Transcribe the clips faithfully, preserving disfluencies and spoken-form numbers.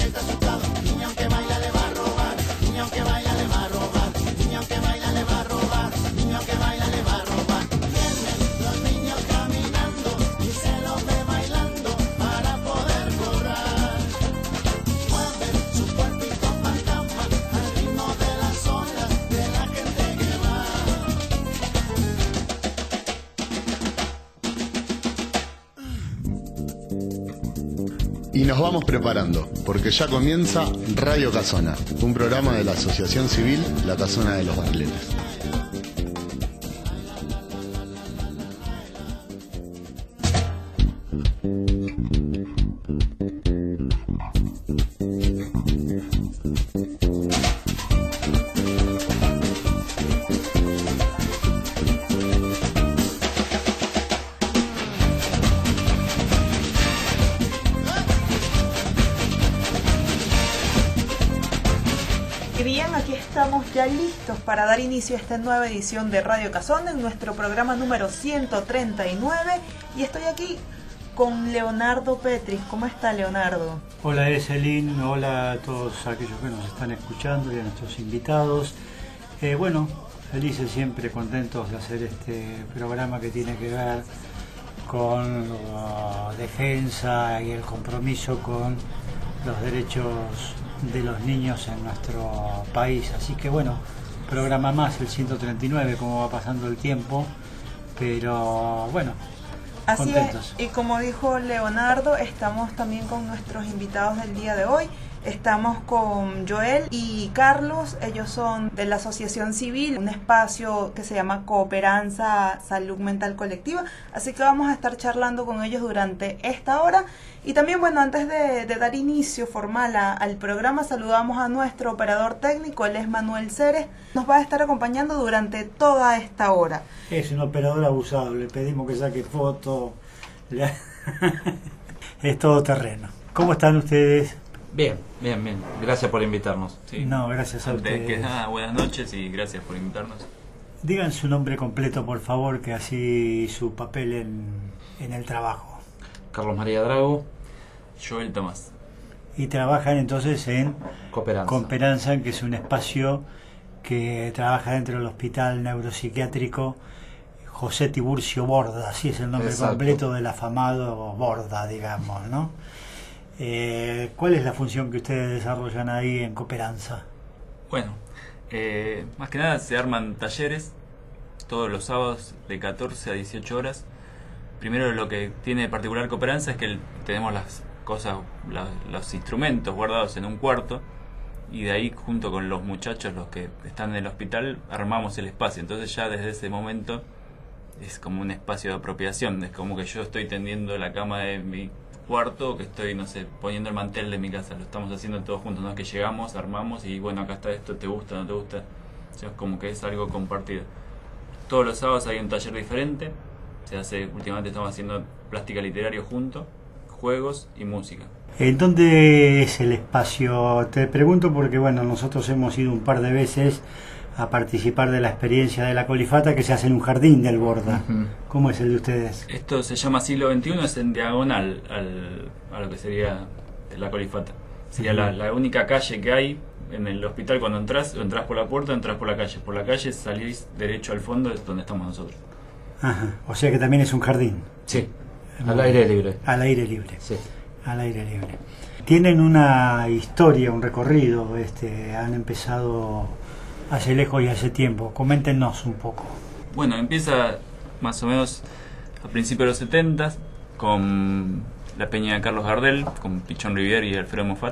Y nos vamos preparando, porque ya comienza Radio Casona, un programa de la Asociación Civil La Casona de los Barletes. Ya listos para dar inicio a esta nueva edición de Radio Casona en nuestro programa número ciento treinta y nueve, y estoy aquí con Leonardo Petris. ¿Cómo está, Leonardo? Hola, Eselín, hola a todos aquellos que nos están escuchando y a nuestros invitados. Eh, bueno, felices, siempre contentos de hacer este programa que tiene que ver con la defensa y el compromiso con los derechos de los niños en nuestro país. Así que bueno, programa más, el ciento treinta y nueve, como va pasando el tiempo, pero bueno, así contentos. Es, y como dijo Leonardo, estamos también con nuestros invitados del día de hoy. Estamos con Joel y Carlos. Ellos son de la Asociación Civil, un espacio que se llama Cooperanza Salud Mental Colectiva, así que vamos a estar charlando con ellos durante esta hora. Y también, bueno, antes de, de dar inicio formal a, al programa, saludamos a nuestro operador técnico, él es Manuel Ceres, nos va a estar acompañando durante toda esta hora. Es un operador abusado, le pedimos que saque foto, es todo terreno. ¿Cómo están ustedes? Bien, bien, bien. Gracias por invitarnos. Sí. No, gracias a Antes ustedes. que nada, buenas noches y gracias por invitarnos. Digan su nombre completo, por favor, que así su papel en, en el trabajo. Carlos María Drago, Joel Tomás. Y trabajan entonces en Cooperanza. Cooperanza, que es un espacio que trabaja dentro del Hospital Neuropsiquiátrico José Tiburcio Borda, así es el nombre Exacto. completo del afamado Borda, digamos, ¿no? Eh, ¿Cuál es la función que ustedes desarrollan ahí en Cooperanza? Bueno, eh, más que nada se arman talleres todos los sábados de catorce a dieciocho horas. Primero, lo que tiene de particular Cooperanza es que el, tenemos las cosas, la, los instrumentos guardados en un cuarto, y de ahí, junto con los muchachos, los que están en el hospital, armamos el espacio. Entonces ya desde ese momento es como un espacio de apropiación, es como que yo estoy tendiendo la cama de mi cuarto, que estoy, no sé, poniendo el mantel de mi casa. Lo estamos haciendo todos juntos, ¿no? Que llegamos, armamos y bueno, acá está esto, ¿te gusta, no te gusta? O sea, es como que es algo compartido. Todos los sábados hay un taller diferente. Se hace, últimamente estamos haciendo plástica literaria junto, juegos y música. ¿En dónde es el espacio? Te pregunto porque, bueno, nosotros hemos ido un par de veces a participar de la experiencia de la Colifata que se hace en un jardín del Borda. Uh-huh. ¿Cómo es el de ustedes? Esto se llama Siglo veintiuno, es en diagonal al, a lo que sería la Colifata. Sería uh-huh. la, la única calle que hay en el hospital. Cuando entras, entras por la puerta, entras por la calle. Por la calle salís derecho al fondo, es donde estamos nosotros. Ajá. O sea que también es un jardín. Sí, al aire libre. Al aire libre. Sí. Al aire libre. Tienen una historia, un recorrido, este, han empezado hace lejos y hace tiempo. Coméntenos un poco. Bueno, empieza más o menos a principios de los setenta con la peña de Carlos Gardel, con Pichón Rivière y Alfredo Moffat.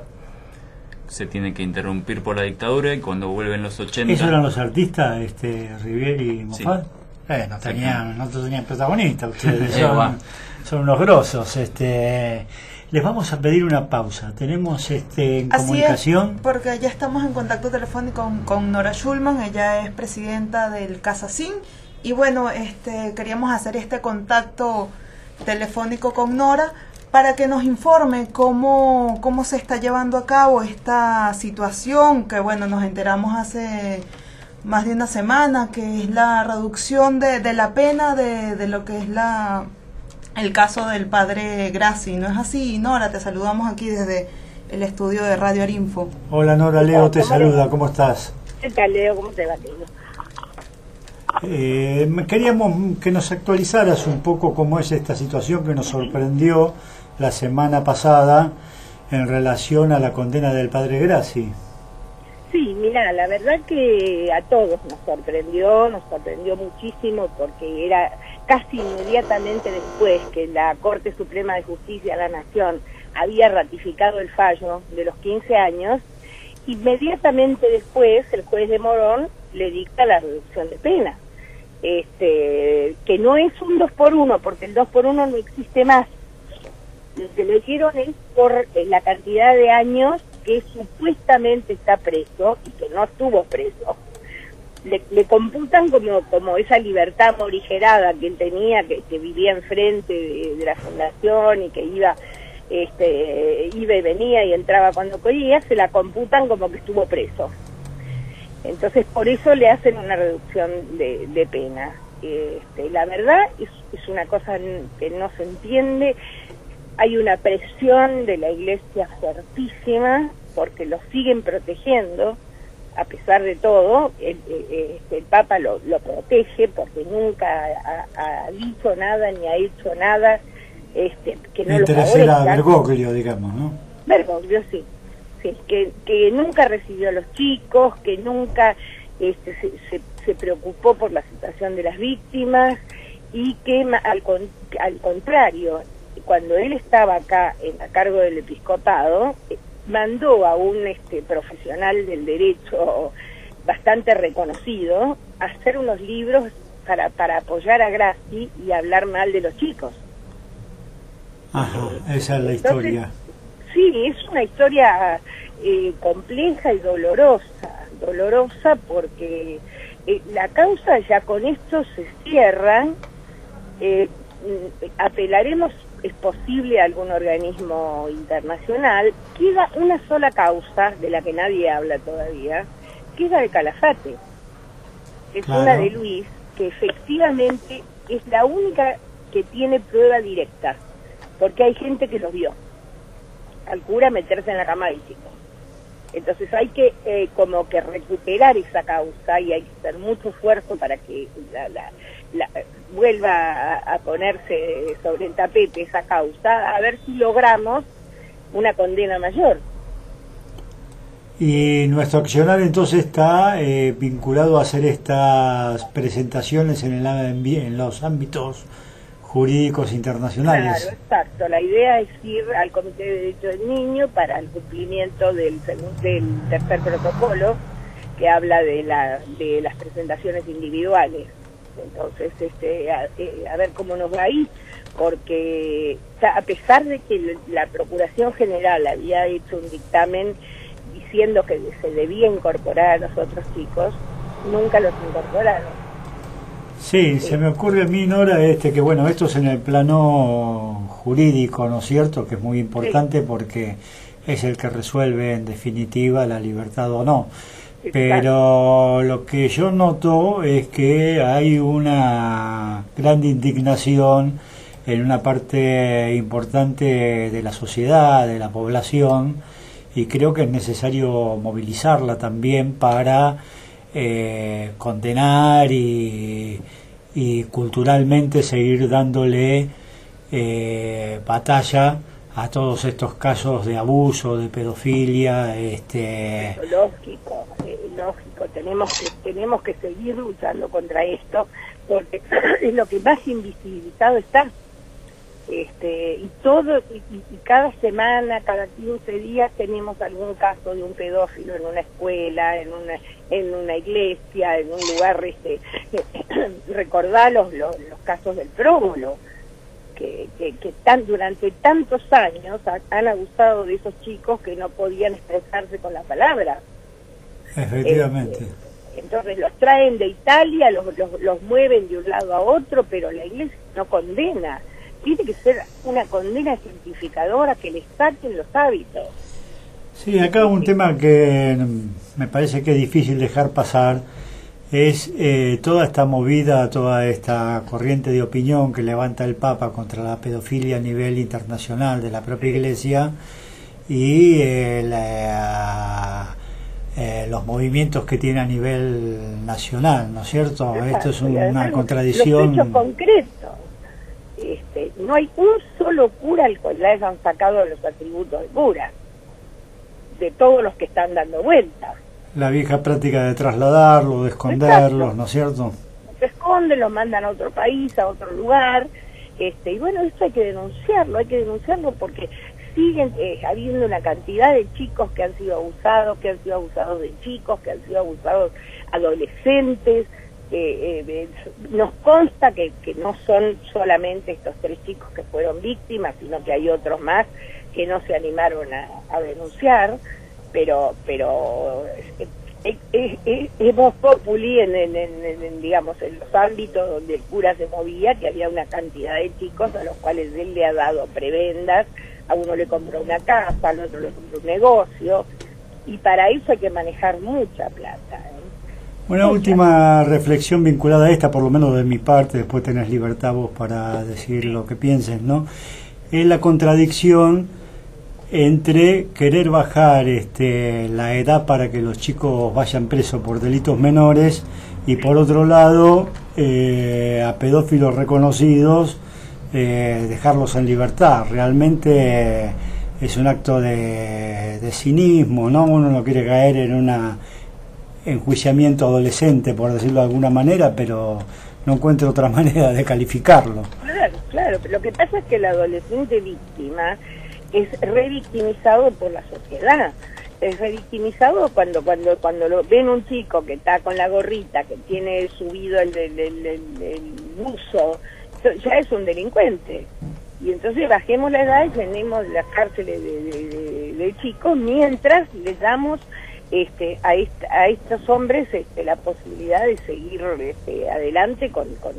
Se tiene que interrumpir por la dictadura y cuando vuelven los ochenta... ¿Esos eran los artistas, este, Rivière y Moffat? Sí. Eh, no tenían, no tenían protagonistas ustedes, son, son unos grosos. Este, les vamos a pedir una pausa. Tenemos este en Así comunicación. Es, porque ya estamos en contacto telefónico con, con Nora Schulman, ella es presidenta del CASACIN, y bueno, este queríamos hacer este contacto telefónico con Nora para que nos informe cómo, cómo se está llevando a cabo esta situación, que bueno, nos enteramos hace más de una semana, que es la reducción de, de la pena de, de lo que es la el caso del padre Grassi. ¿No es así, Nora? Te saludamos aquí desde el estudio de Radio Arinfo. Hola Nora, Leo te saluda, ¿cómo estás? ¿Qué tal, Leo? ¿Cómo te va, Leo? Eh, queríamos que nos actualizaras un poco cómo es esta situación que nos sorprendió la semana pasada en relación a la condena del padre Grassi. Sí, mira, la verdad que a todos nos sorprendió, nos sorprendió muchísimo porque era casi inmediatamente después que la Corte Suprema de Justicia de la Nación había ratificado el fallo de los quince años, inmediatamente después el juez de Morón le dicta la reducción de pena, este, que no es un dos por uno, porque el dos por uno no existe más. Lo que le dieron es por la cantidad de años que supuestamente está preso y que no estuvo preso. Le, le computan como, como esa libertad morigerada que él tenía, que, que vivía enfrente de, de la fundación y que iba, este, iba y venía y entraba cuando quería, se la computan como que estuvo preso. Entonces por eso le hacen una reducción de, de pena. Este, la verdad es, es una cosa que no se entiende. Hay una presión de la Iglesia fuertísima porque lo siguen protegiendo, a pesar de todo. El, el, el Papa lo, lo protege porque nunca ha, ha dicho nada ni ha hecho nada este, que no lo favorezca. Era Bergoglio, digamos, ¿no? Bergoglio, sí. sí que, que nunca recibió a los chicos, que nunca este, se, se, se preocupó por la situación de las víctimas y que al, al contrario, cuando él estaba acá en, a cargo del episcopado, eh, mandó a un este, profesional del derecho bastante reconocido a hacer unos libros para, para apoyar a Grassi y hablar mal de los chicos. Ajá, esa es la Entonces, historia. Sí, es una historia eh, compleja y dolorosa, dolorosa porque eh, la causa ya con esto se cierra. eh, apelaremos, es posible, a algún organismo internacional. Queda una sola causa de la que nadie habla todavía, que es la de Calafate. Es claro. Una de Luis, que efectivamente es la única que tiene prueba directa, porque hay gente que los vio al cura meterse en la cama del chico. Entonces hay que eh, como que recuperar esa causa y hay que hacer mucho esfuerzo para que la, la, la, vuelva a, a ponerse sobre el tapete esa causa, a ver si logramos una condena mayor. Y nuestro accionar entonces está eh, vinculado a hacer estas presentaciones en, el, en los ámbitos jurídicos internacionales. Claro, exacto. La idea es ir al Comité de Derechos del Niño para el cumplimiento del, del tercer protocolo que habla de, la, de las presentaciones individuales. Entonces, este, a, a ver cómo nos va ahí, porque a pesar de que la Procuración General había hecho un dictamen diciendo que se debía incorporar a los otros chicos, nunca los incorporaron. Sí, se me ocurre a mí, Nora, este, que bueno, esto es en el plano jurídico, ¿no es cierto?, que es muy importante sí. porque es el que resuelve en definitiva la libertad o no. Sí, pero claro. Lo que yo noto es que hay una gran indignación en una parte importante de la sociedad, de la población, y creo que es necesario movilizarla también para Eh, condenar y, y culturalmente seguir dándole eh, batalla a todos estos casos de abuso, de pedofilia. Este... Lógico, eh, lógico, tenemos que, tenemos que seguir luchando contra esto porque es lo que más invisibilizado está. Este, y todo y, y cada semana, cada quince días tenemos algún caso de un pedófilo en una escuela, en una en una iglesia, en un lugar. Este, recordá los, los, los casos del próbulo que, que, que tan, durante tantos años ha, han abusado de esos chicos que no podían expresarse con la palabra. Efectivamente. Este, entonces los traen de Italia, los, los, los mueven de un lado a otro, pero la iglesia no condena. Tiene que ser una condena cientificadora, que les saquen los hábitos. Sí, acá un tema que me parece que es difícil dejar pasar es eh, toda esta movida, toda esta corriente de opinión que levanta el Papa contra la pedofilia a nivel internacional de la propia Iglesia, y eh, la, eh, los movimientos que tiene a nivel nacional, ¿no es cierto? Exacto. Esto es un, Además, una contradicción. Los hechos concretos. Este, no hay un solo cura al cual le hayan sacado los atributos de cura, de todos los que están dando vueltas. La vieja práctica de trasladarlos, de esconderlos, Exacto. ¿no es cierto? Se esconden, los mandan a otro país, a otro lugar, este, y bueno, esto hay que denunciarlo, hay que denunciarlo porque siguen eh, habiendo una cantidad de chicos que han sido abusados, que han sido abusados de chicos, que han sido abusados adolescentes. Eh, eh, nos consta que, que no son solamente estos tres chicos que fueron víctimas, sino que hay otros más que no se animaron a, a denunciar, pero pero eh, eh, eh, es voz populi en, en, en, en, digamos, en los ámbitos donde el cura se movía, que había una cantidad de chicos a los cuales él le ha dado prebendas, a uno le compró una casa, al otro le compró un negocio, y para eso hay que manejar mucha plata, ¿eh? Una última reflexión vinculada a esta, por lo menos de mi parte, después tenés libertad vos para decir lo que pienses, ¿no? Es la contradicción entre querer bajar este, la edad para que los chicos vayan presos por delitos menores y por otro lado eh, a pedófilos reconocidos eh, dejarlos en libertad. Realmente es un acto de, de cinismo, ¿no? Uno no quiere caer en una enjuiciamiento adolescente, por decirlo de alguna manera, pero no encuentro otra manera de calificarlo. Claro, claro, pero lo que pasa es que el adolescente víctima es revictimizado por la sociedad, es revictimizado cuando cuando cuando lo ven un chico que está con la gorrita, que tiene subido el, el, el, el, el buzo, ya es un delincuente. Y entonces bajemos la edad y llenemos las cárceles de, de, de, de chicos mientras les damos Este, a, est a estos hombres este, la posibilidad de seguir este, adelante con con,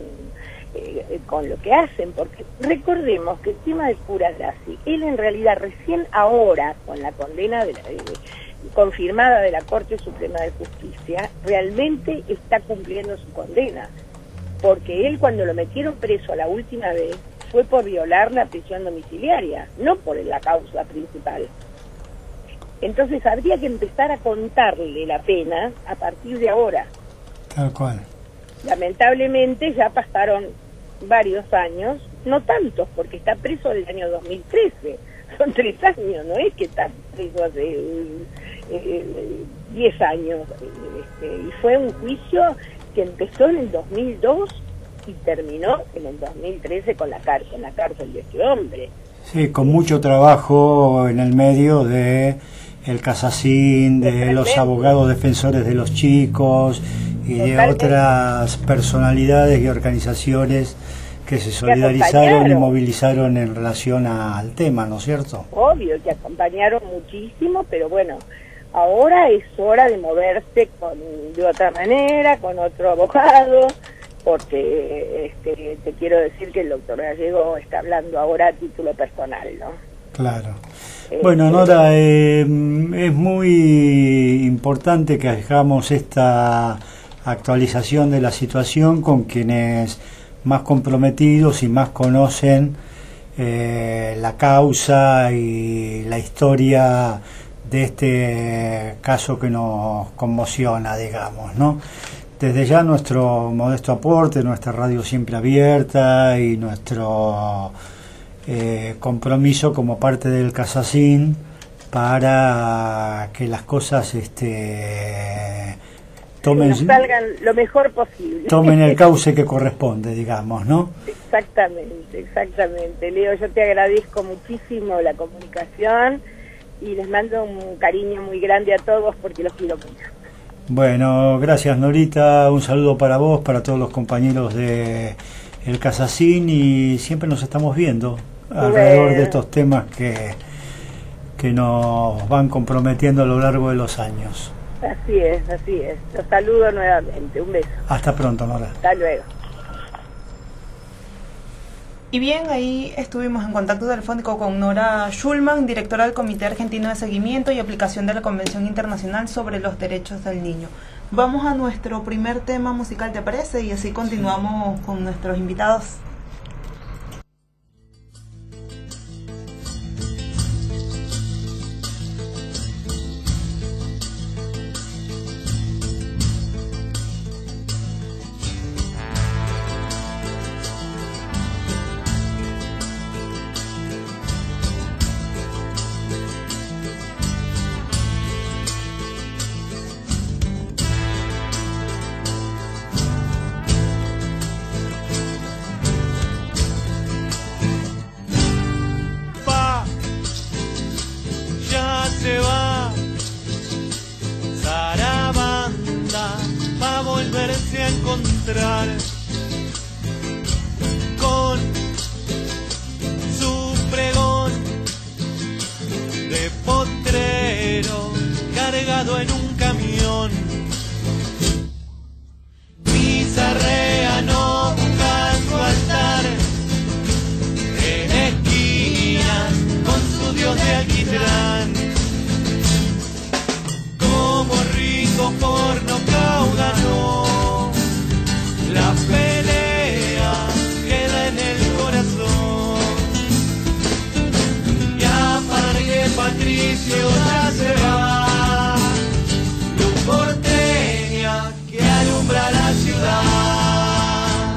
eh, con lo que hacen, porque recordemos que el tema del cura Grassi, él en realidad recién ahora, con la condena de la, eh, confirmada de la Corte Suprema de Justicia, realmente está cumpliendo su condena, porque él cuando lo metieron preso la última vez fue por violar la prisión domiciliaria, no por la causa principal. Entonces habría que empezar a contarle la pena a partir de ahora. Tal cual. Lamentablemente ya pasaron varios años, no tantos, porque está preso desde el año dos mil trece. Son tres años, no es que está preso hace eh, diez años. Este, y fue un juicio que empezó en el dos mil dos y terminó en el dos mil trece con la cárcel, con la cárcel de este hombre. Sí, con mucho trabajo en el medio de el Casacín, de los abogados defensores de los chicos y de Totalmente. otras personalidades y organizaciones que se solidarizaron y movilizaron en relación a, al tema, ¿no es cierto? Obvio, que acompañaron muchísimo, pero bueno, ahora es hora de moverse con, de otra manera, con otro abogado, porque este, te quiero decir que el doctor Gallego está hablando ahora a título personal, ¿no? Claro. Bueno, Nora, eh, es muy importante que hagamos esta actualización de la situación con quienes más comprometidos y más conocen eh, la causa y la historia de este caso que nos conmociona, digamos, ¿no? Desde ya nuestro modesto aporte, nuestra radio siempre abierta y nuestro eh, compromiso como parte del Casacín para que las cosas este, tomen, nos salgan lo mejor posible. Tomen el cauce que corresponde, digamos, ¿no? Exactamente, exactamente. Leo, yo te agradezco muchísimo la comunicación y les mando un cariño muy grande a todos porque los quiero mucho. Bueno, gracias Norita, un saludo para vos, para todos los compañeros de El Casacín y siempre nos estamos viendo alrededor bueno. de estos temas que, que nos van comprometiendo a lo largo de los años. Así es, así es. Los saludo nuevamente, un beso. Hasta pronto, Nora. Hasta luego. Y bien, ahí estuvimos en contacto telefónico con Nora Schulman, directora del Comité Argentino de Seguimiento y Aplicación de la Convención Internacional sobre los Derechos del Niño. Vamos a nuestro primer tema musical, ¿te parece? Y así continuamos con nuestros invitados. cargado en un camión. Pizarrea no busca su altar en esquinas con su dios de alquitrán. Como rico porno Cauga ganó, la pelea queda en el corazón. Y aparte Patricio ya se va, luz porteña que alumbra la ciudad.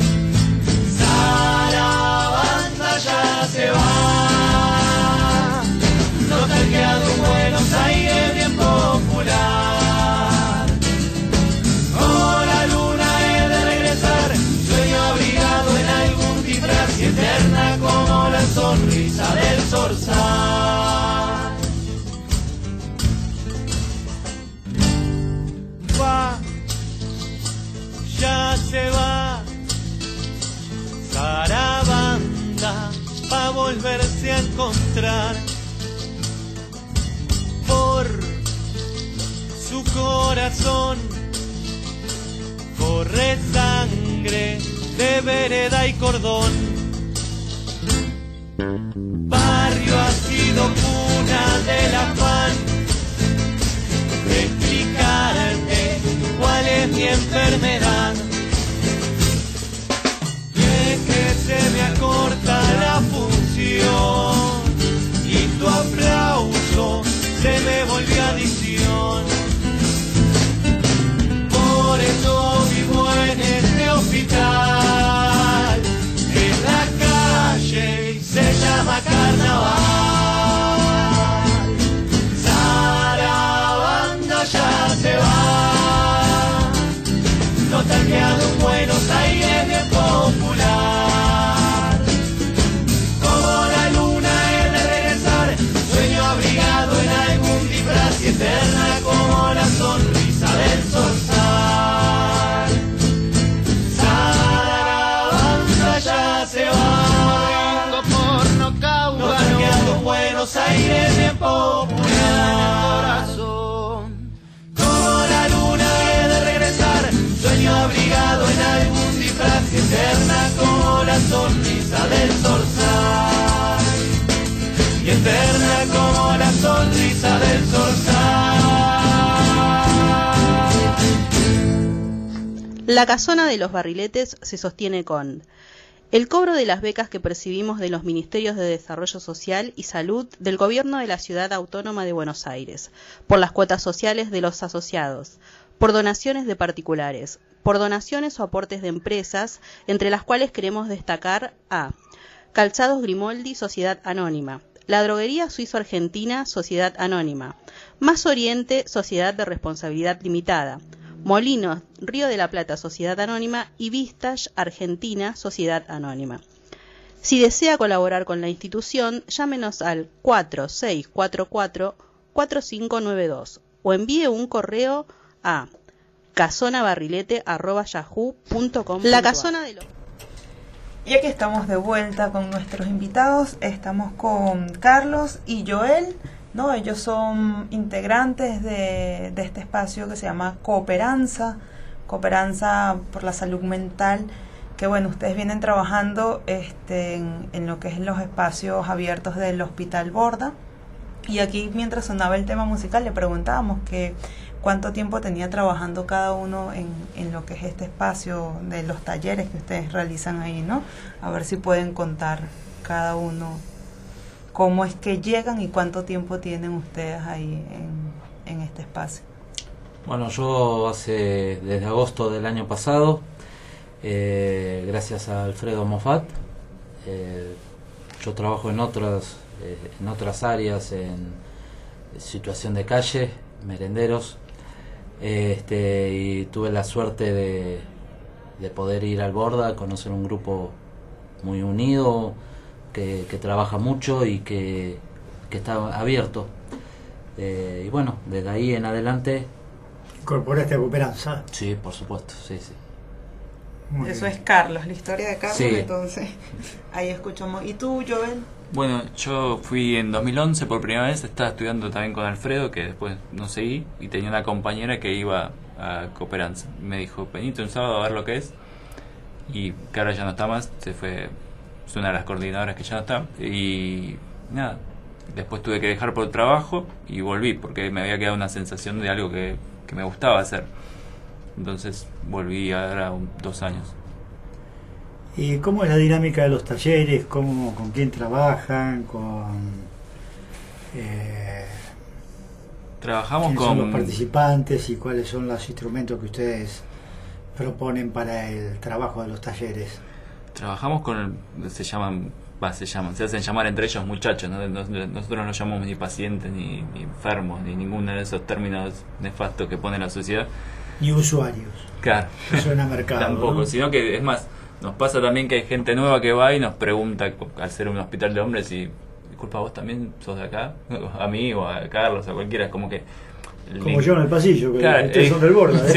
Sarabanda ya se va, nostalgiado en Buenos Aires bien popular. Oh, la luna es de regresar, sueño abrigado en algún disfraz y eterna como la sonrisa del zorzal. Va, ya se va, Sarabanda va a volverse a encontrar. Por su corazón corre sangre de vereda y cordón. Barrio ha sido cuna del afán de explicarte cuál es mi enfermedad. Y es que se me acorta la función y tu aplauso se me volvió adicción. Por eso vivo en este hospital, en la calle y se llama carnaval. Sarabanda ya se va, nostalgiado en Buenos Aires bien popular. Como la luna es de regresar, sueño abrigado en algún disfraz y eterna como la sonrisa del zorzal. Sarabanda ya se va, porno Cauga nostalgiado en Buenos Aires bien popular. Como la luna es de regresar, sueño abrigado en algún disfraz y eterna como la sonrisa del zorzal. Y eterna como la sonrisa del zorzal. La Casona de los Barriletes se sostiene con el cobro de las becas que percibimos de los Ministerios de Desarrollo Social y Salud del Gobierno de la Ciudad Autónoma de Buenos Aires, por las cuotas sociales de los asociados, por donaciones de particulares, por donaciones o aportes de empresas, entre las cuales queremos destacar a Calzados Grimoldi, Sociedad Anónima, La Droguería Suizo-Argentina, Sociedad Anónima, Más Oriente, Sociedad de Responsabilidad Limitada, Molinos, Río de la Plata, Sociedad Anónima y Vistage Argentina, Sociedad Anónima. Si desea colaborar con la institución, llámenos al cuatro seis cuatro cuatro, cuatro cinco nueve dos o envíe un correo a casonabarrilete arroba yahoo punto com. La Casona de los... Y aquí estamos de vuelta con nuestros invitados. Estamos con Carlos y Joel, ¿no? Ellos son integrantes de, de este espacio que se llama Cooperanza, Cooperanza por la Salud Mental, que bueno, ustedes vienen trabajando este, en, en lo que es los espacios abiertos del Hospital Borda. Y aquí, mientras sonaba el tema musical, le preguntábamos que cuánto tiempo tenía trabajando cada uno en, en lo que es este espacio de los talleres que ustedes realizan ahí, ¿no? A ver si pueden contar cada uno cómo es que llegan y cuánto tiempo tienen ustedes ahí en, en este espacio. Bueno, yo hace desde agosto del año pasado, eh, gracias a Alfredo Moffat, eh, yo trabajo en otras eh, en otras áreas, en situación de calle, merenderos, eh, este, y tuve la suerte de, de poder ir al Borda, conocer un grupo muy unido, que, que trabaja mucho y que, que está abierto. Eh, y bueno, desde ahí en adelante... ¿Incorporaste a Cooperanza? Sí, por supuesto, sí, sí. Muy Eso bien. Es Carlos, la historia de Carlos, sí. Entonces ahí escuchamos. ¿Y tú, Joel? Bueno, yo fui en dos mil once por primera vez, estaba estudiando también con Alfredo, que después no seguí, y tenía una compañera que iba a Cooperanza. Me dijo, venite un sábado a ver lo que es, y que ahora ya no está más, se fue, es una de las coordinadoras que ya no está, y nada, después tuve que dejar por trabajo y volví, porque me había quedado una sensación de algo que, que me gustaba hacer. Entonces volví ahora un, dos años. ¿Y cómo es la dinámica de los talleres? ¿Cómo, con quién trabajan? ¿Con eh, Trabajamos quiénes con son los participantes y cuáles son los instrumentos que ustedes proponen para el trabajo de los talleres? Trabajamos con, se llaman, va, se llaman, se hacen llamar entre ellos muchachos, ¿no? Nosotros no llamamos ni pacientes, ni, ni enfermos, ni ninguno de esos términos nefastos que pone la sociedad. Ni usuarios. Claro. No suena a mercado. Tampoco, ¿no? Sino que, es más, nos pasa también que hay gente nueva que va y nos pregunta, al ser un hospital de hombres, y disculpa, ¿vos también sos de acá? A mí o a Carlos, a cualquiera, es como que... Como yo en el pasillo, que claro, ustedes el, son del borde, ¿eh? Sí.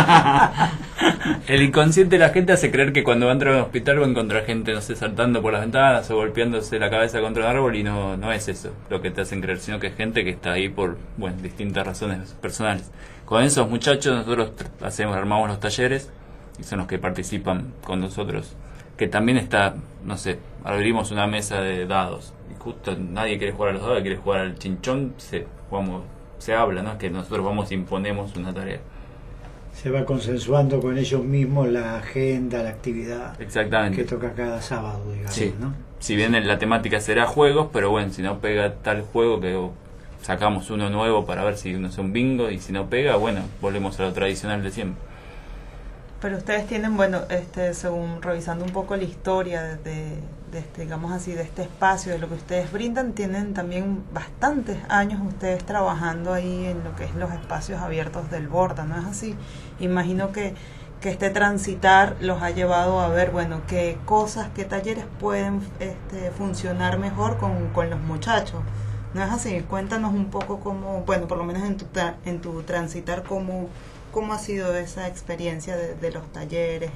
El inconsciente de la gente hace creer que cuando va a entrar a un hospital va a encontrar gente, no sé, saltando por las ventanas o golpeándose la cabeza contra un árbol, y no, no es eso lo que te hacen creer, sino que es gente que está ahí por, bueno, distintas razones personales. Con esos muchachos nosotros hacemos, armamos los talleres, y son los que participan con nosotros, que también está, no sé, abrimos una mesa de dados, y justo nadie quiere jugar a los dados, quiere jugar al chinchón, se, jugamos, se habla, ¿no? Es que nosotros vamos e imponemos una tarea. Se va consensuando con ellos mismos la agenda, la actividad. Exactamente. Que toca cada sábado, digamos, sí. ¿no? Si bien la temática será juegos, pero bueno, si no pega tal juego, que sacamos uno nuevo para ver si uno es un bingo, y si no pega, bueno, volvemos a lo tradicional de siempre. Pero ustedes tienen, bueno, este, según revisando un poco la historia de, de, de este, digamos así, de este espacio, de lo que ustedes brindan, tienen también bastantes años ustedes trabajando ahí en lo que es los espacios abiertos del Borda, ¿no es así? Imagino que, que este transitar los ha llevado a ver, bueno, qué cosas, qué talleres pueden este, funcionar mejor con, con los muchachos, ¿no es así? Cuéntanos un poco cómo, bueno, por lo menos en tu, en tu transitar, cómo... ¿Cómo ha sido esa experiencia de, de los talleres?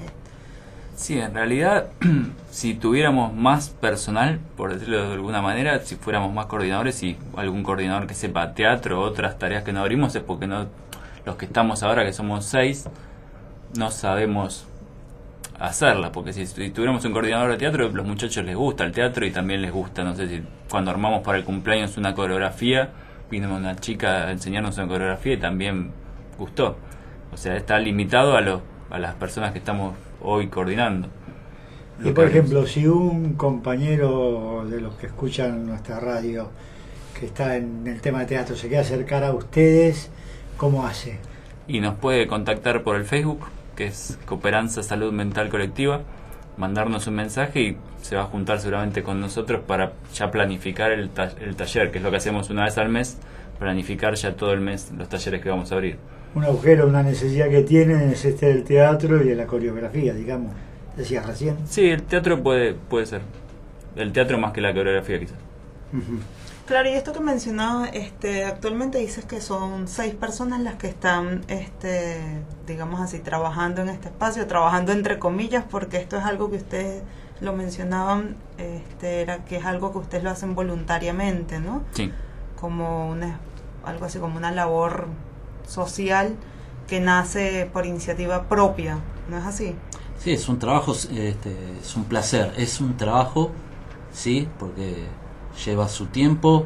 Sí, en realidad, si tuviéramos más personal, por decirlo de alguna manera, si fuéramos más coordinadores y algún coordinador que sepa teatro o otras tareas que no abrimos, es porque no, los que estamos ahora, que somos seis, no sabemos hacerla, porque si, si tuviéramos un coordinador de teatro, los muchachos les gusta el teatro y también les gusta, no sé, si cuando armamos para el cumpleaños una coreografía, vino una chica a enseñarnos una coreografía y también gustó. O sea, está limitado a, los, a las personas que estamos hoy coordinando. Y por ejemplo, si un compañero de los que escuchan nuestra radio, que está en el tema de teatro, se quiere acercar a ustedes, ¿cómo hace? Y nos puede contactar por el Facebook, que es Cooperanza Salud Mental Colectiva, mandarnos un mensaje y se va a juntar seguramente con nosotros para ya planificar el, ta- el taller, que es lo que hacemos una vez al mes, planificar ya todo el mes los talleres que vamos a abrir. Un agujero, una necesidad que tienen es este del teatro y de la coreografía, digamos. Decías recién. Sí, el teatro puede puede ser. El teatro más que la coreografía, quizás. Uh-huh. Claro, y esto que mencionaba, este, actualmente dices que son seis personas las que están, este, digamos así, trabajando en este espacio, trabajando entre comillas, porque esto es algo que ustedes lo mencionaban, este, era que es algo que ustedes lo hacen voluntariamente, ¿no? Sí. Como una, algo así como una labor social que nace por iniciativa propia, ¿no es así? Sí, es un trabajo, este, es un placer, es un trabajo, sí, porque lleva su tiempo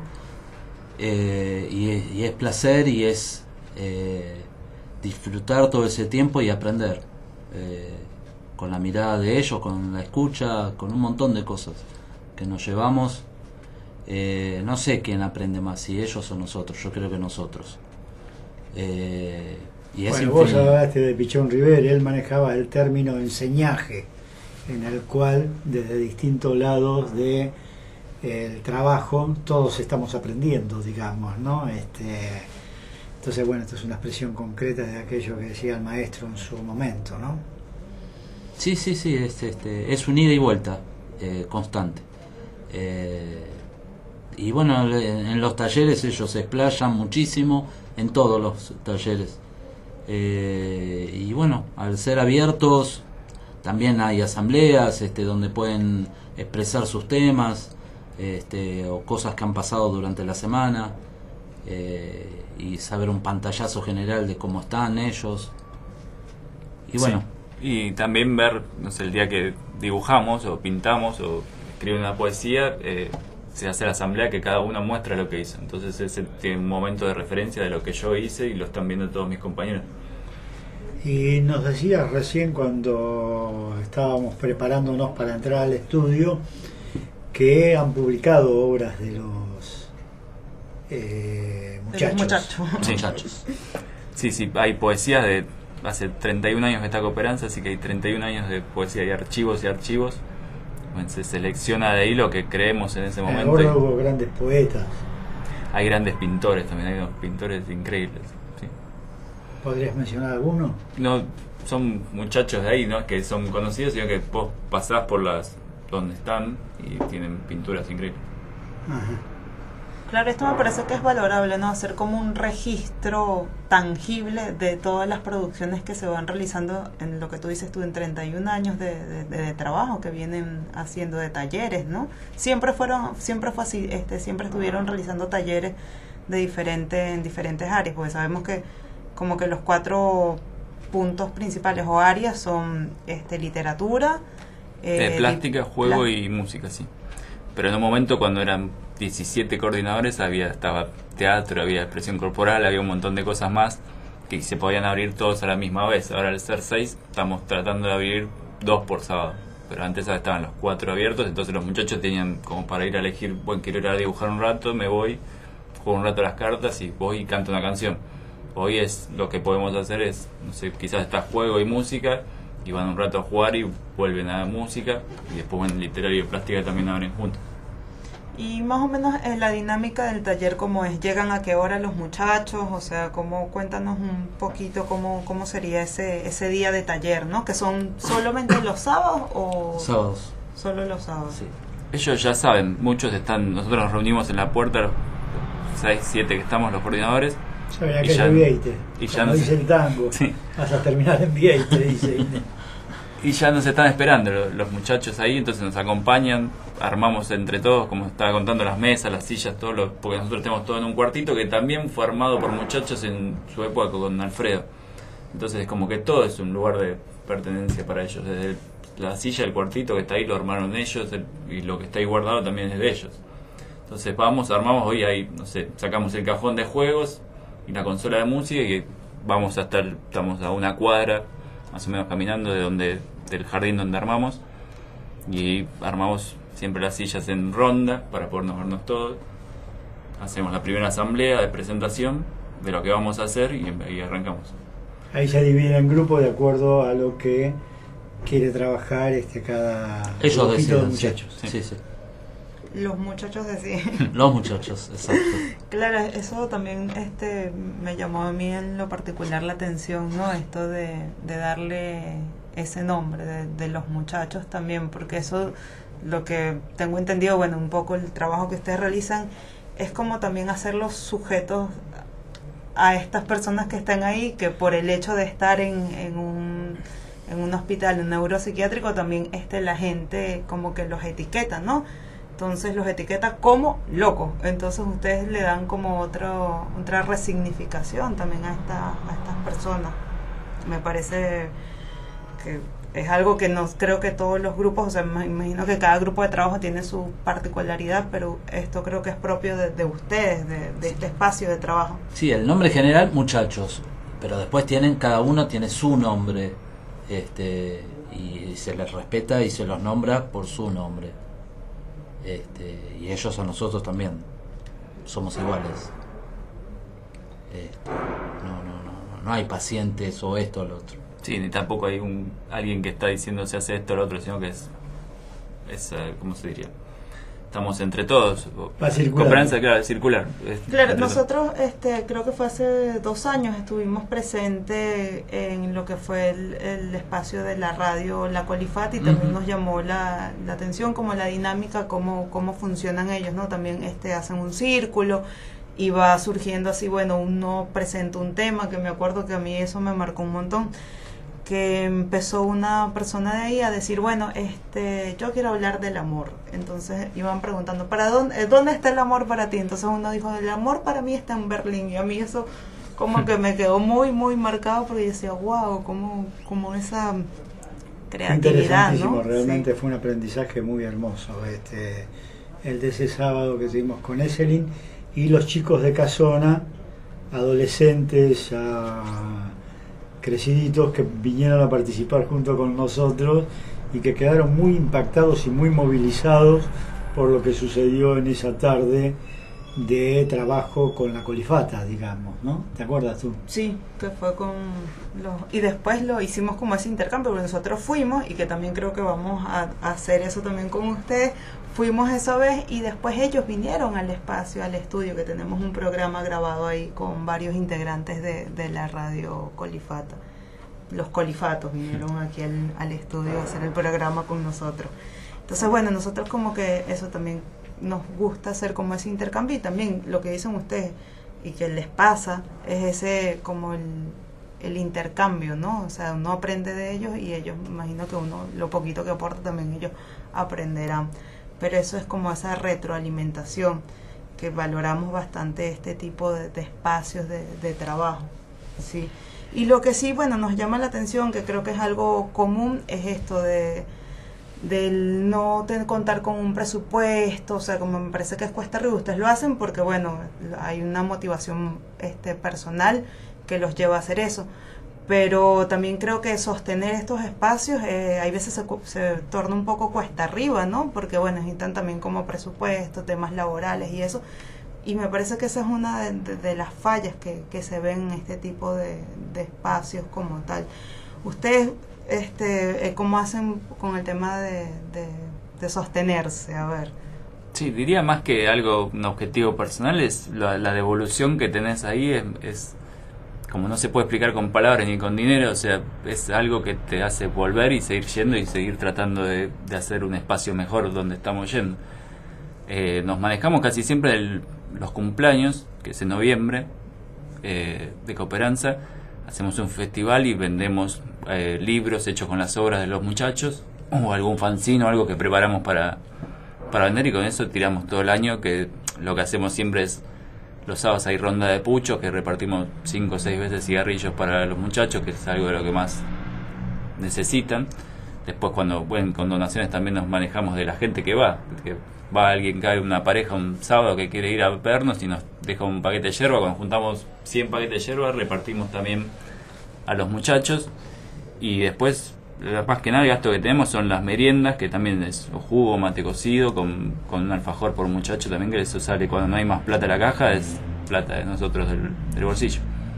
eh, y, es, y es placer y es eh, disfrutar todo ese tiempo y aprender eh, con la mirada de ellos, con la escucha, con un montón de cosas que nos llevamos. Eh, no sé quién aprende más, si ellos o nosotros. Yo creo que nosotros. Eh, y es bueno, vos infinito. hablaste de Pichón Rivera, él manejaba el término enseñaje, en el cual desde distintos lados de eh, el trabajo todos estamos aprendiendo, digamos, ¿no? Este, entonces, bueno, esto es una expresión concreta de aquello que decía el maestro en su momento, ¿no? Sí, sí, sí, es, este, es un ida y vuelta eh, constante. Eh, y bueno, en, en los talleres ellos se explayan muchísimo, en todos los talleres. Eh, y bueno, al ser abiertos, también hay asambleas este, donde pueden expresar sus temas. este, o cosas que han pasado durante la semana, eh, y saber un pantallazo general de cómo están ellos. Y bueno. Sí. Y también ver, no sé, el día que dibujamos o pintamos o escriben una poesía, eh, se hace la asamblea que cada uno muestra lo que hizo. Entonces ese tiene un momento de referencia de lo que yo hice y lo están viendo todos mis compañeros. Y nos decías recién cuando estábamos preparándonos para entrar al estudio que han publicado obras de los eh, muchachos. De los muchachos. Sí. Muchachos. Sí, sí, hay poesías de hace treinta y un años que está Cooperanza, así que hay treinta y un años de poesía y archivos y archivos. Bueno, se selecciona de ahí lo que creemos en ese momento. Ahora hubo grandes poetas. Hay grandes pintores también, hay unos pintores increíbles. Sí. ¿Podrías mencionar alguno? No son muchachos de ahí, no es que son conocidos, sino que vos pasás por las donde están y tienen pinturas increíbles. Ajá. Claro, esto me parece que es valorable, ¿no? Hacer como un registro tangible de todas las producciones que se van realizando en lo que tú dices tú, en treinta y un años de, de, de trabajo que vienen haciendo, de talleres, ¿no? Siempre fueron, siempre fue así, este, siempre estuvieron realizando talleres de diferentes, en diferentes áreas, porque sabemos que como que los cuatro puntos principales o áreas son este literatura, eh, eh, plástica, juego la... y música, sí. Pero en un momento cuando eran diecisiete coordinadores había estaba teatro, había expresión corporal, había un montón de cosas más que se podían abrir todos a la misma vez. Ahora al ser seis estamos tratando de abrir dos por sábado, pero antes estaban los cuatro abiertos, entonces los muchachos tenían como para ir a elegir, bueno, quiero ir a dibujar un rato, me voy, juego un rato a las cartas y voy y canto una canción. Hoy es lo que podemos hacer es, no sé, quizás está juego y música y van un rato a jugar y vuelven a la música y después en literario y plástica también abren juntos. Y más o menos en la dinámica del taller, ¿cómo es? ¿Llegan a qué hora los muchachos? O sea, ¿cómo, cuéntanos un poquito cómo, cómo sería ese ese día de taller, ¿no? ¿Que son solamente los sábados o...? Sábados. Solo los sábados. Sí. Ellos ya saben, muchos están, nosotros nos reunimos en la puerta, los seis, siete que estamos los coordinadores. Sabía Y que ya- es Vieite, y ya como no dice sé. el tango, Sí. hasta terminar en Vieite, dice Ine. Y ya nos están esperando los, los muchachos ahí, entonces nos acompañan, armamos entre todos, como estaba contando, las mesas, las sillas, todo lo, porque nosotros tenemos todo en un cuartito que también fue armado por muchachos en su época con Alfredo. Entonces es como que todo es un lugar de pertenencia para ellos, desde la silla, el cuartito que está ahí lo armaron ellos, el, y lo que está ahí guardado también es de ellos. Entonces vamos, armamos, hoy ahí, no sé, sacamos el cajón de juegos y la consola de música y vamos a estar, estamos a una cuadra más o menos caminando de donde del jardín donde armamos y armamos siempre las sillas en ronda para podernos vernos todos. Hacemos la primera asamblea de presentación de lo que vamos a hacer y ahí arrancamos. Ahí se divide en grupo de acuerdo a lo que quiere trabajar este cada Ellos grupito de deciden, muchachos. sí, sí, sí. Los muchachos deciden. Los muchachos, exacto. Claro, eso también este me llamó a mí en lo particular la atención, ¿no? Esto de, de darle ese nombre de, de los muchachos también, porque eso, lo que tengo entendido, bueno, un poco el trabajo que ustedes realizan es como también hacerlos sujetos a estas personas que están ahí, que por el hecho de estar en, en un en un hospital, un neuropsiquiátrico, también este la gente como que los etiqueta, ¿no? Entonces los etiqueta como locos. Entonces ustedes le dan como otro, otra resignificación también a, esta, a estas personas. Me parece que es algo que no creo que todos los grupos, o sea, me imagino que cada grupo de trabajo tiene su particularidad, pero esto creo que es propio de, de ustedes, de, de este espacio de trabajo. Sí, el nombre general, muchachos, pero después tienen, cada uno tiene su nombre, este, y se les respeta y se los nombra por su nombre. Este, y ellos a nosotros también somos iguales. Este, no, no, no, no hay pacientes o esto o lo otro. Sí, ni tampoco hay un alguien que está diciendo se hace esto o lo otro, sino que es, es uh, ¿cómo se diría? Estamos entre todos. Va circular. Cooperanza, claro, circular. Es Claro, entre nosotros este, creo que fue hace dos años estuvimos presentes en lo que fue el, el espacio de la radio La Colifat y también Uh-huh. nos llamó la, la atención como la dinámica, cómo, cómo funcionan ellos, ¿no? También este, hacen un círculo y va surgiendo así, bueno, uno presenta un tema, que me acuerdo que a mí eso me marcó un montón. que empezó una persona de ahí a decir, bueno, este, yo quiero hablar del amor. Entonces iban preguntando, ¿para dónde, dónde está el amor para ti? Entonces uno dijo, el amor para mí está en Berlín. Y a mí eso como que me quedó muy, muy marcado, porque yo decía, wow, como, como esa creatividad, ¿no? Realmente sí. Fue un aprendizaje muy hermoso, este, el de ese sábado que tuvimos con Eselin, y los chicos de Casona, adolescentes, ya creciditos, que vinieron a participar junto con nosotros y que quedaron muy impactados y muy movilizados por lo que sucedió en esa tarde de trabajo con la colifata, digamos, ¿no? ¿Te acuerdas tú? Sí, que fue con los... Y después lo hicimos como ese intercambio, porque nosotros fuimos, y que también creo que vamos a, a hacer eso también con ustedes, fuimos esa vez y después ellos vinieron al espacio, al estudio, que tenemos un programa grabado ahí con varios integrantes de, de la radio Colifata. Los colifatos vinieron aquí al, al estudio a hacer el programa con nosotros. Entonces, bueno, nosotros como que eso también nos gusta hacer como ese intercambio, y también lo que dicen ustedes y que les pasa es ese como el, el intercambio, ¿no? O sea, uno aprende de ellos y ellos, me imagino que uno, lo poquito que aporta también ellos aprenderán. Pero eso es como esa retroalimentación, que valoramos bastante este tipo de, de espacios de, de trabajo, ¿sí? Y lo que sí, bueno, nos llama la atención, que creo que es algo común, es esto de del no ten, contar con un presupuesto. O sea, como me parece que es cuesta arriba, ustedes lo hacen porque, bueno, hay una motivación este personal que los lleva a hacer eso. Pero también creo que sostener estos espacios, eh, hay veces se, se torna un poco cuesta arriba, ¿no? Porque, bueno, necesitan también como presupuesto, temas laborales y eso. Y me parece que esa es una de, de, de las fallas que, que se ven en este tipo de, de espacios como tal. Ustedes, este, eh, ¿cómo hacen con el tema de, de, de sostenerse? A ver. Sí, diría más que algo, un objetivo personal, es la, la devolución que tenés ahí, es, es como no se puede explicar con palabras ni con dinero. O sea, es algo que te hace volver y seguir yendo y seguir tratando de, de hacer un espacio mejor donde estamos yendo. Eh, nos manejamos casi siempre el, los cumpleaños, que es en noviembre, eh, de Cooperanza. Hacemos un festival y vendemos eh, libros hechos con las obras de los muchachos, o algún fanzine o algo que preparamos para, para vender, y con eso tiramos todo el año. Que lo que hacemos siempre es, los sábados hay ronda de puchos, que repartimos cinco o seis veces cigarrillos para los muchachos, que es algo de lo que más necesitan. Después, cuando bueno, con donaciones también nos manejamos de la gente que va, que va alguien, cae una pareja un sábado que quiere ir a vernos y nos deja un paquete de yerba. Cuando juntamos cien paquetes de yerba, repartimos también a los muchachos. Y después, más que nada, el gasto que tenemos son las meriendas, que también es jugo, mate cocido, con, con un alfajor por muchacho también, que eso sale cuando no hay más plata en la caja, es plata de nosotros del, del bolsillo.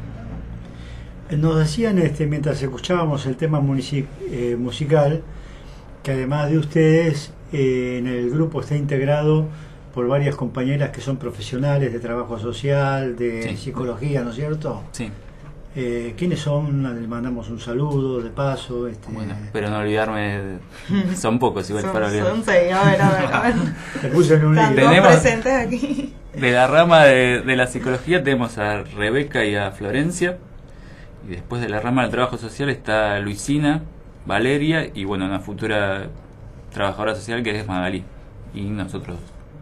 Nos decían, este, mientras escuchábamos el tema music, eh, musical, que además de ustedes, eh, en el grupo está integrado por varias compañeras que son profesionales de trabajo social, de sí. psicología, ¿no es cierto? Sí. Eh, ¿Quiénes son? Les mandamos un saludo de paso. Este... Bueno, pero no olvidarme, de... son pocos igual son, para olvidar. Son seis, a ver, a ver, a ver. Te puse en un Están libro. todos presentes aquí. De la rama de, de la psicología tenemos a Rebeca y a Florencia. Y después de la rama del trabajo social está Luisina, Valeria y, bueno, una futura trabajadora social que es Magalí. Y nosotros.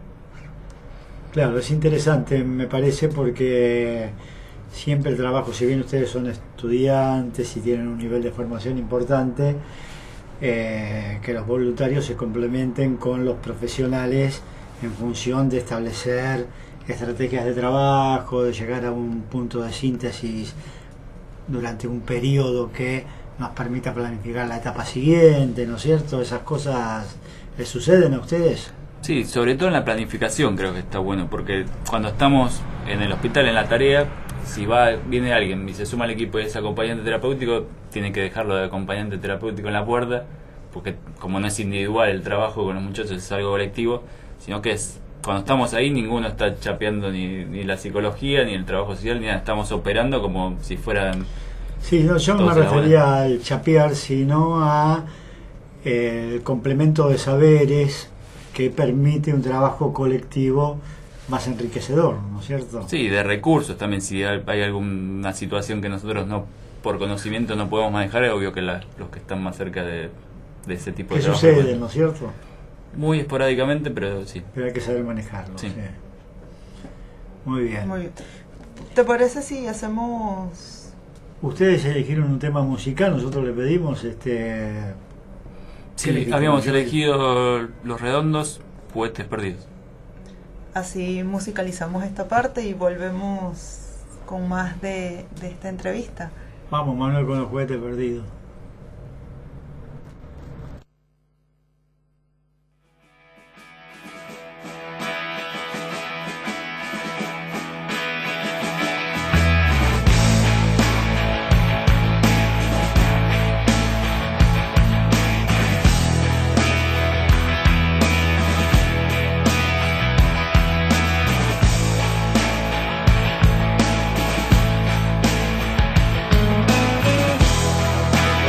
Claro, es interesante, me parece, porque siempre el trabajo, si bien ustedes son estudiantes y tienen un nivel de formación importante, eh, que los voluntarios se complementen con los profesionales en función de establecer estrategias de trabajo, de llegar a un punto de síntesis durante un periodo que nos permita planificar la etapa siguiente, ¿no es cierto? Esas cosas les suceden a ustedes. Sí, sobre todo en la planificación creo que está bueno, porque cuando estamos en el hospital en la tarea, si va viene alguien y se suma al equipo y es acompañante terapéutico, tiene que dejarlo de acompañante terapéutico en la puerta, porque como no es individual el trabajo con los muchachos, es algo colectivo, sino que es cuando estamos ahí ninguno está chapeando ni, ni la psicología, ni el trabajo social, ni nada, estamos operando como si fueran... Sí, no, yo no me refería al chapear, sino a eh, el complemento de saberes que permite un trabajo colectivo más enriquecedor, ¿no es cierto? Sí, de recursos también. Si hay, hay alguna situación que nosotros no, por conocimiento no podemos manejar, es obvio que la, los que están más cerca de, de ese tipo ¿Qué de trabajo. sucede, no es cierto? Muy esporádicamente, pero sí. Pero hay que saber manejarlo. Sí. Sí. Muy bien. Muy bien. ¿Te parece si hacemos... Ustedes eligieron un tema musical, nosotros le pedimos este... Sí, elegiste? habíamos elegido Los Redondos, Juguetes Perdidos. Así musicalizamos esta parte y volvemos con más de, de esta entrevista. Vamos, Manuel, con los juguetes perdidos. Thank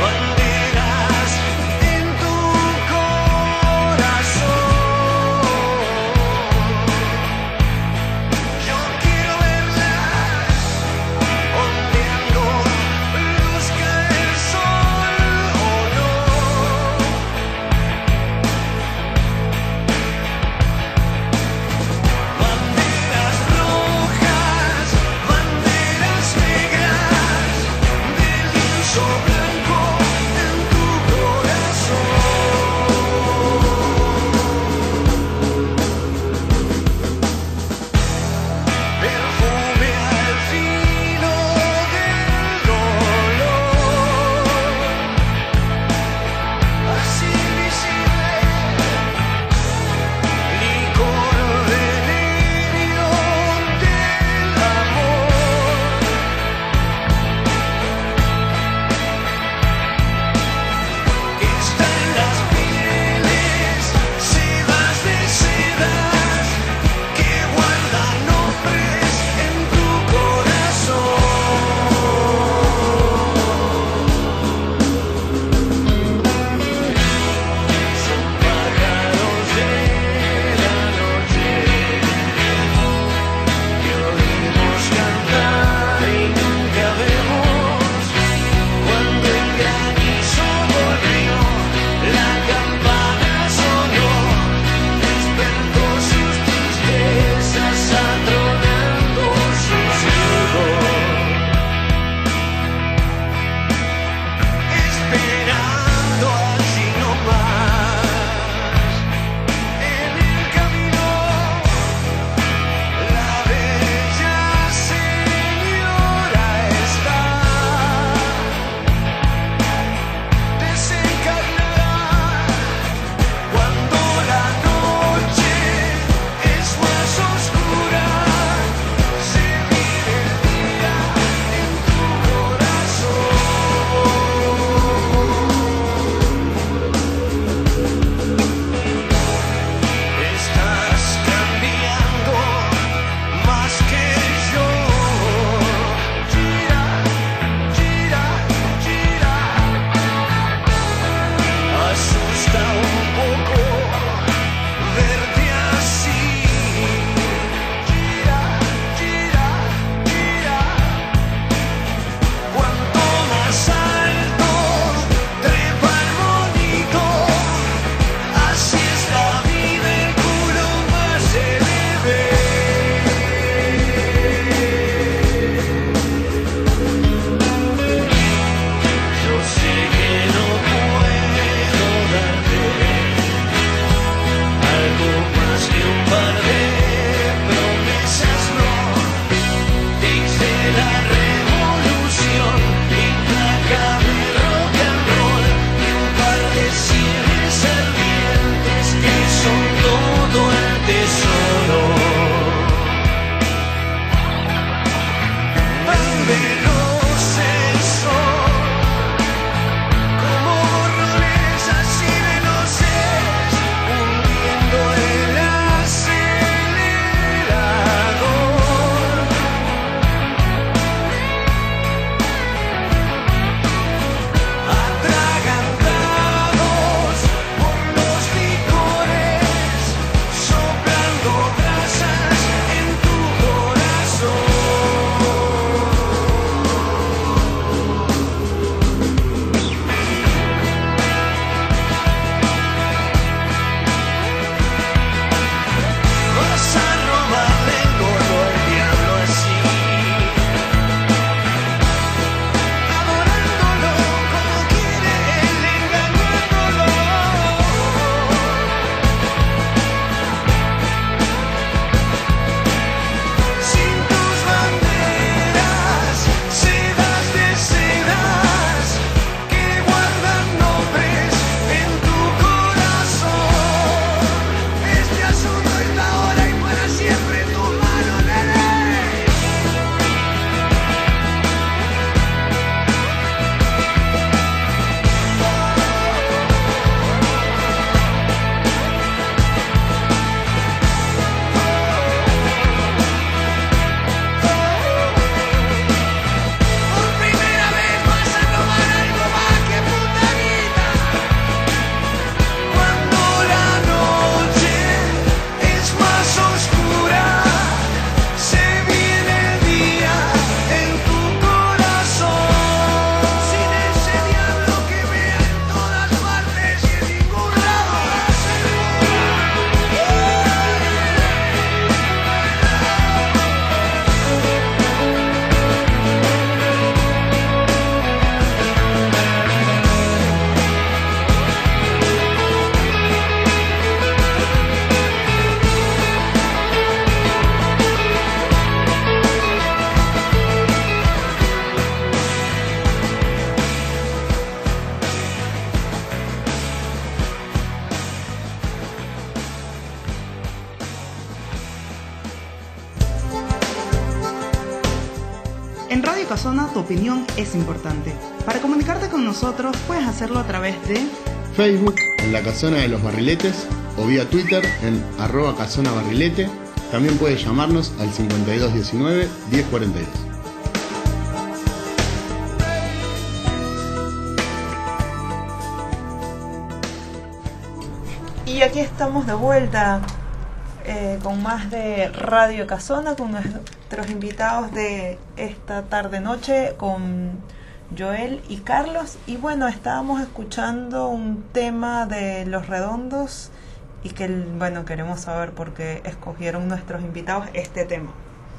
Casona, tu opinión es importante. Para comunicarte con nosotros puedes hacerlo a través de Facebook en La Casona de los Barriletes o vía Twitter en arroba casona barrilete. También puedes llamarnos al cincuenta y dos diecinueve diez cuarenta y dos. Y aquí estamos de vuelta eh, con más de Radio Casona, con nuestros invitados de esta tarde-noche, con Joel y Carlos. Y bueno, estábamos escuchando un tema de Los Redondos y que, bueno, queremos saber por qué escogieron nuestros invitados este tema.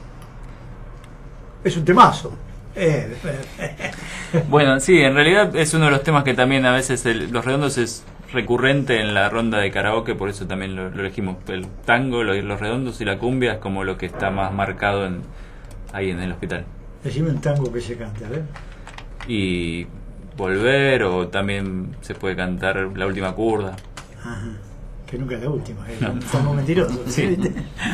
Es un temazo. Eh, Bueno, sí, en realidad es uno de los temas que también a veces el, Los Redondos es recurrente en la ronda de karaoke, por eso también lo, lo elegimos. El tango, lo, Los Redondos y la cumbia es como lo que está más marcado en, ahí en el hospital. Decime un tango que se cante, a ver. Y Volver, o también se puede cantar La Última Curda. Ajá. Que nunca es la última, es No. un tango mentiroso. Sí. ¿Viste?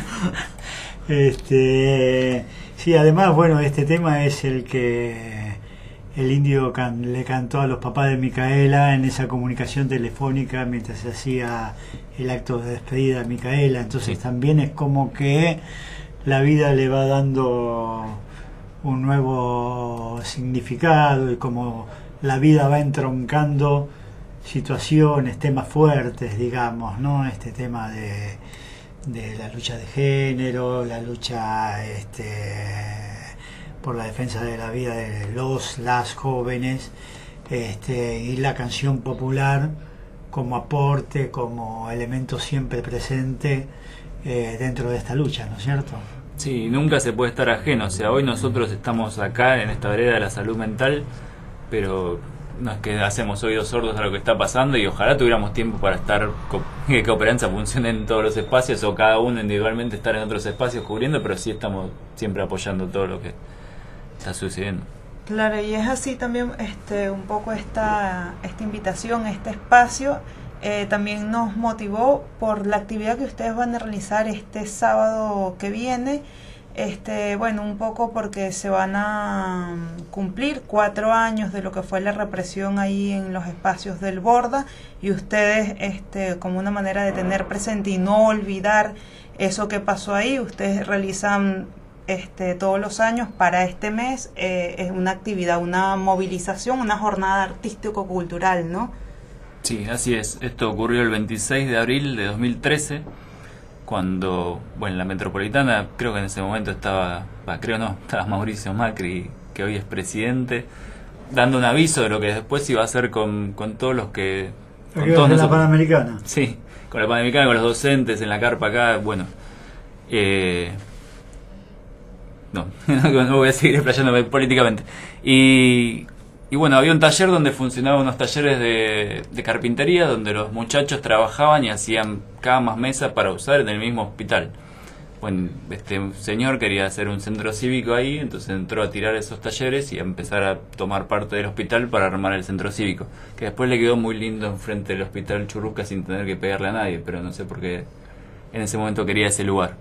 Este, sí, además, bueno, este tema es el que el indio can, le cantó a los papás de Micaela en esa comunicación telefónica mientras se hacía el acto de despedida a Micaela. Entonces Sí. también es como que la vida le va dando un nuevo significado y como la vida va entroncando situaciones, temas fuertes, digamos, ¿no? Este tema de, de la lucha de género, la lucha este, por la defensa de la vida de los, las jóvenes, este, y la canción popular como aporte, como elemento siempre presente eh, dentro de esta lucha, ¿no es cierto? Sí, nunca se puede estar ajeno. O sea, hoy nosotros estamos acá en esta vereda de la salud mental, pero no es que hacemos oídos sordos a lo que está pasando, y ojalá tuviéramos tiempo para estar, que Cooperanza funcione en todos los espacios, o cada uno individualmente estar en otros espacios cubriendo, pero sí estamos siempre apoyando todo lo que está sucediendo. Claro, y es así también este un poco esta, esta invitación, este espacio, eh, también nos motivó por la actividad que ustedes van a realizar este sábado que viene. Este, bueno, un poco porque se van a cumplir cuatro años de lo que fue la represión ahí en los espacios del Borda, y ustedes, este, como una manera de tener presente y no olvidar eso que pasó ahí, ustedes realizan este todos los años para este mes eh, es una actividad, una movilización, una jornada artístico-cultural, ¿no? Sí, así es. Esto ocurrió el veintiséis de abril de dos mil trece, cuando, bueno, la Metropolitana, creo que en ese momento estaba, bah, creo no, estaba Mauricio Macri, que hoy es presidente, dando un aviso de lo que después iba a hacer con, con todos los que... Con todos de la nosotros. Panamericana. Sí, con la Panamericana, con los docentes en la carpa acá, bueno. Eh, no, no voy a seguir explayándome políticamente. Y... Y bueno, había un taller donde funcionaban unos talleres de, de carpintería, donde los muchachos trabajaban y hacían camas, mesas para usar en el mismo hospital. Bueno, este señor quería hacer un centro cívico ahí, entonces entró a tirar esos talleres y a empezar a tomar parte del hospital para armar el centro cívico, que después le quedó muy lindo enfrente del hospital Churruca sin tener que pegarle a nadie, pero no sé por qué en ese momento quería ese lugar.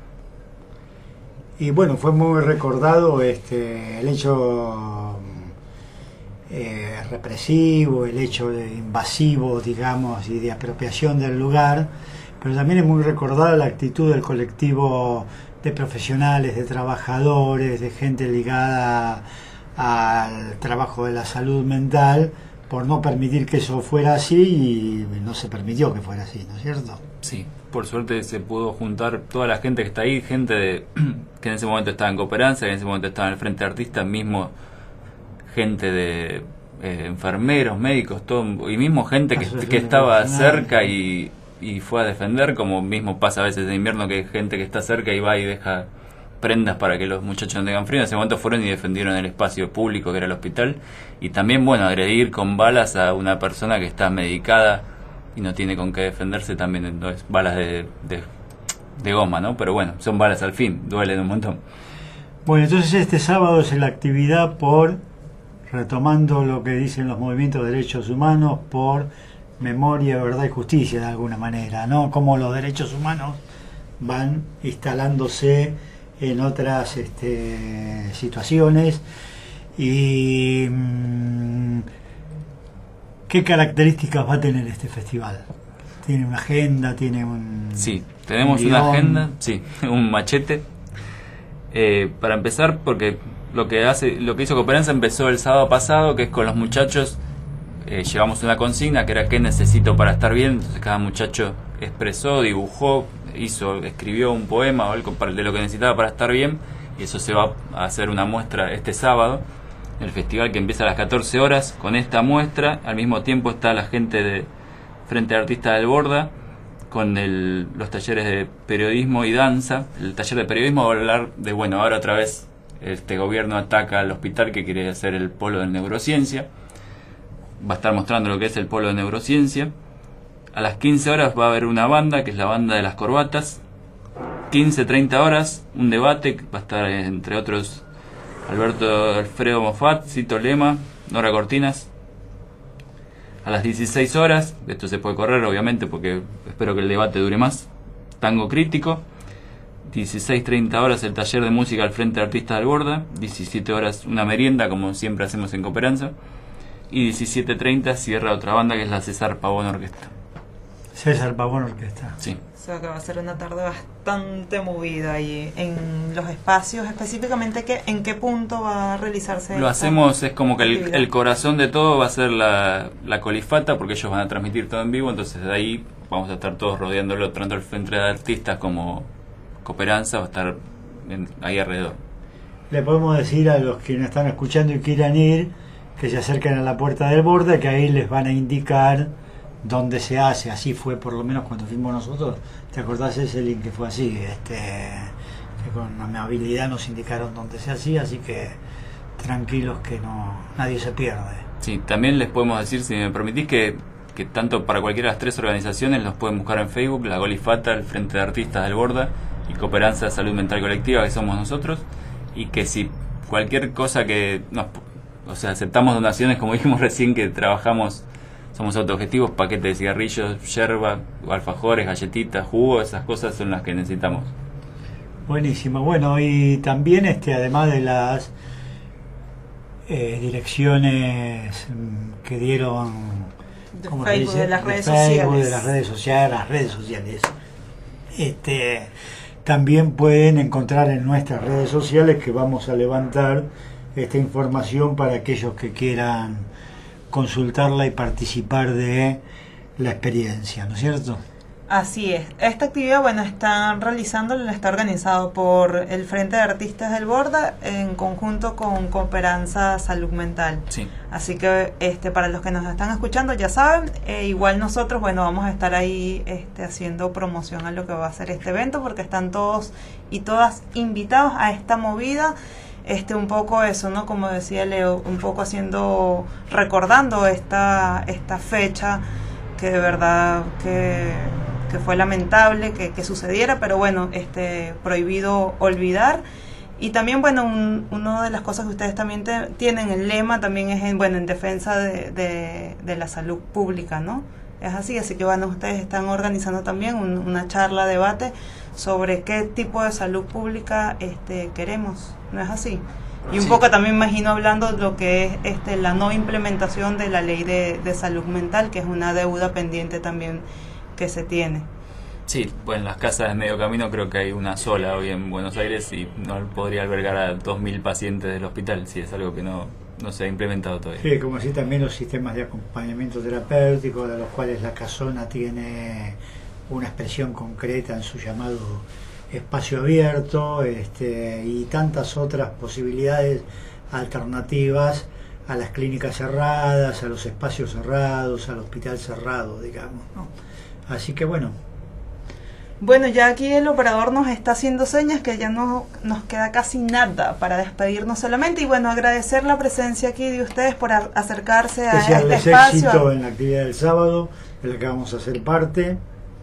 Y bueno, fue muy recordado este el hecho Eh, represivo, el hecho de invasivo, digamos, y de apropiación del lugar, pero también es muy recordada la actitud del colectivo de profesionales, de trabajadores, de gente ligada al trabajo de la salud mental, por no permitir que eso fuera así, y no se permitió que fuera así, ¿no es cierto? Sí, por suerte se pudo juntar toda la gente que está ahí, gente de que en ese momento estaba en Cooperanza, que en ese momento estaba en el Frente de Artistas, mismo gente de eh, enfermeros, médicos, todo, y mismo gente que, que estaba cerca y, y fue a defender, como mismo pasa a veces en invierno, que hay gente que está cerca y va y deja prendas para que los muchachos no tengan frío. En ese momento fueron y defendieron el espacio público que era el hospital, y también, bueno, agredir con balas a una persona que está medicada y no tiene con qué defenderse, también no es balas de, de, de goma, ¿no? Pero bueno, son balas al fin, duelen un montón. Bueno, entonces este sábado es la actividad por, retomando lo que dicen los movimientos de derechos humanos, por memoria, verdad y justicia, de alguna manera, ¿no? Cómo los derechos humanos van instalándose en otras este, situaciones, ¿Y mmm, qué características va a tener este festival? ¿Tiene una agenda? ¿Tiene un...? Sí, tenemos un una guión? agenda, sí, un machete. Eh, para empezar, porque lo que hace, lo que hizo Cooperanza empezó el sábado pasado, que es con los muchachos, eh, llevamos una consigna que era ¿qué necesito para estar bien? Entonces cada muchacho expresó, dibujó, hizo, escribió un poema o algo de lo que necesitaba para estar bien, y eso se va a hacer una muestra este sábado, el festival que empieza a las catorce horas. Con esta muestra, al mismo tiempo está la gente de Frente de Artistas del Borda, con el, los talleres de periodismo y danza. El taller de periodismo va a hablar de, bueno, ahora otra vez este gobierno ataca al hospital que quiere hacer el polo de neurociencia. Va a estar mostrando lo que es el polo de neurociencia. A las quince horas va a haber una banda, que es la banda de las corbatas. quince treinta horas, un debate, que va a estar entre otros Alberto Alfredo Moffat, Cito Lema, Nora Cortinas. A las dieciséis horas, esto se puede correr obviamente porque espero que el debate dure más, tango crítico. dieciséis treinta horas el taller de música al Frente de Artistas del Borda. diecisiete horas una merienda, como siempre hacemos en Cooperanza. Y diecisiete treinta cierra otra banda, que es la César Pavón Orquesta. César Pavón Orquesta. Sí. O sea que va a ser una tarde bastante movida ahí en los espacios. Específicamente, ¿qué, ¿en qué punto va a realizarse? Lo hacemos, es como que el, actividad? el corazón de todo va a ser la, la colifata, porque ellos van a transmitir todo en vivo, entonces de ahí vamos a estar todos rodeándolo, tanto el Frente de Artistas como Cooperanza va a estar en, ahí alrededor. Le podemos decir a los que nos están escuchando y quieran ir, que se acerquen a la puerta del Borda, que ahí les van a indicar dónde se hace. Así fue por lo menos cuando fuimos nosotros. ¿Te acordás ese link que fue así? Este, que con amabilidad nos indicaron dónde se hacía, así que tranquilos que no nadie se pierde. Sí, también les podemos decir, si me permitís, que, que tanto para cualquiera de las tres organizaciones los pueden buscar en Facebook, la Golifata, el Frente de Artistas del Borda y Cooperanza de Salud Mental Colectiva, que somos nosotros, y que si cualquier cosa que nos, o sea, aceptamos donaciones, como dijimos recién, que trabajamos, somos autoobjetivos, paquetes de cigarrillos, yerba, alfajores, galletitas, jugo, esas cosas son las que necesitamos. Buenísimo. Bueno, y también este además de las eh, direcciones mm, que dieron De ¿cómo se Facebook, dice? de las redes Facebook, sociales. de las redes sociales, las redes sociales. Este, también pueden encontrar en nuestras redes sociales, que vamos a levantar esta información para aquellos que quieran consultarla y participar de la experiencia, ¿no es cierto? Así es. Esta actividad, bueno, están realizándola, está organizado por el Frente de Artistas del Borda en conjunto con Cooperanza Salud Mental. Sí. Así que este para los que nos están escuchando ya saben, eh, igual nosotros, bueno, vamos a estar ahí este, haciendo promoción a lo que va a ser este evento, porque están todos y todas invitados a esta movida. Este un poco eso, ¿no? Como decía Leo, un poco haciendo, recordando esta esta fecha que de verdad que, que fue lamentable que, que sucediera, pero bueno, este prohibido olvidar. Y también, bueno, un, una de las cosas que ustedes también te, tienen, el lema también es en, bueno, en defensa de, de, de la salud pública, ¿no? Es así, así que bueno, ustedes están organizando también un, una charla, debate sobre qué tipo de salud pública este queremos, ¿no es así? Y un Sí. poco también imagino hablando de lo que es este la no implementación de la ley de, de salud mental, que es una deuda pendiente también que se tiene. Sí, bueno, en las casas de medio camino creo que hay una sola hoy en Buenos Aires y no podría albergar a dos mil pacientes del hospital, si es algo que no, no se ha implementado todavía. Sí, como así también los sistemas de acompañamiento terapéutico, de los cuales la Casona tiene una expresión concreta en su llamado espacio abierto, este, y tantas otras posibilidades alternativas a las clínicas cerradas, a los espacios cerrados, al hospital cerrado, digamos, ¿no? Así que bueno. Bueno, ya aquí el operador nos está haciendo señas que ya no nos queda casi nada para despedirnos solamente, y bueno, agradecer la presencia aquí de ustedes por a- acercarse a Desearles este espacio. éxito en la actividad del sábado, de la que vamos a hacer parte.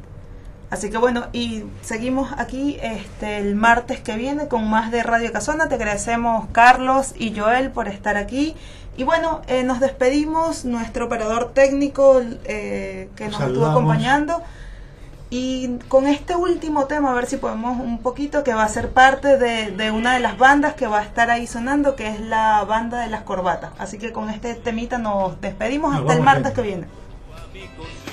Así que bueno, y seguimos aquí este el martes que viene con más de Radio Casona. Te agradecemos, Carlos y Joel, por estar aquí. Y bueno, eh, nos despedimos, nuestro operador técnico eh, que nos estuvo Saludamos. acompañando. Y con este último tema, a ver si podemos un poquito, que va a ser parte de, de una de las bandas que va a estar ahí sonando, que es la banda de las corbatas. Así que con este temita nos despedimos Nos hasta el vamos, martes gente. que viene.